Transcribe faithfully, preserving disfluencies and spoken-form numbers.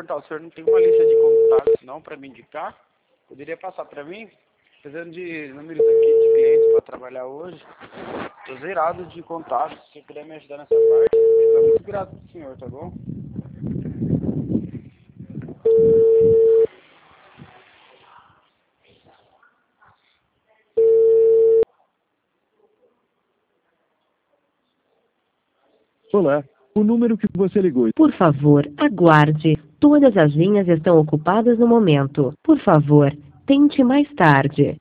perguntar, o senhor não tem uma lista de contatos não para me indicar? Poderia passar para mim? Precisando de números aqui de clientes para trabalhar hoje. Tô zerado de contatos. Se você puder me ajudar nessa parte, eu sou muito grato pro senhor, tá bom? Olá, o número que você ligou. Por favor, aguarde. Todas as linhas estão ocupadas no momento. Por favor, tente mais tarde.